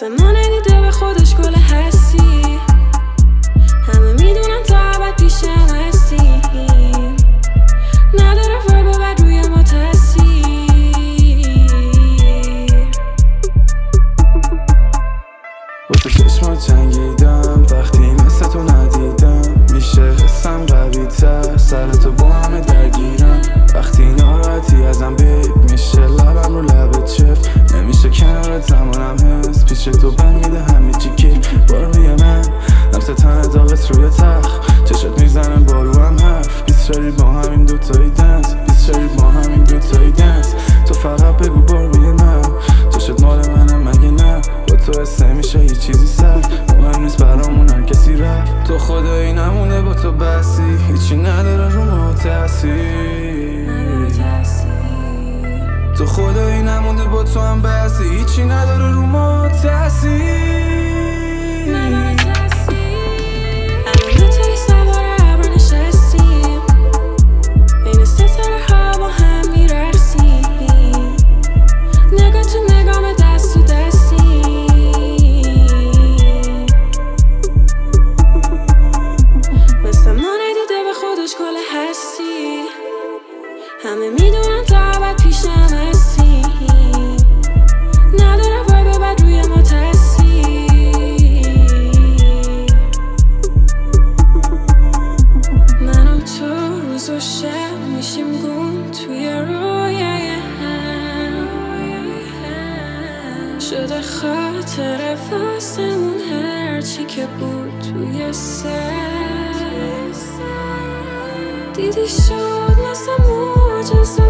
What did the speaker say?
مثل ما ندیده به خودش گل هستی. همه میدونن تا ابد پیشم هستی. نداره فر ببر روی ما تاثیر. واسه چشمات جنگیدم وقتی مثل تو ندیدم. میشه حسم قوی تر سرتو با همه درگیرم. وقتی ناراحتی ازم بیب میشه لبم رو لبت چفت. نمیشه کنارت زمانم هست پیش تو بهم میده همه چی کیف. بار روی من لمس تن داغت روی تخت. چشت میزنم با رو هم حرف. بیست شاری با همین دوتایی دنس. بیست شاری با همین دوتایی دنس. تو فقط بگو بار روی من چشت مال منم مگه نه. با تو حسه میشه هیچ چیزی سخت. مهم نیست برامون هر کسی رفت. تو خدایی نمونه با تو بسی. هیچی نداره رو ما تاثیر. تو خدایی نمونده با تو هم بسی. هیچی نداره رو ما تاثیر. همه میدونن تا ابد پیشم هستی. نداره بر ببر روی ما تاثیر. من و تو روز و شب میشیم گم توی روی هم. شده خاطر واسمون هرچی که بود توی سر. دیدی شد مثل معجزه.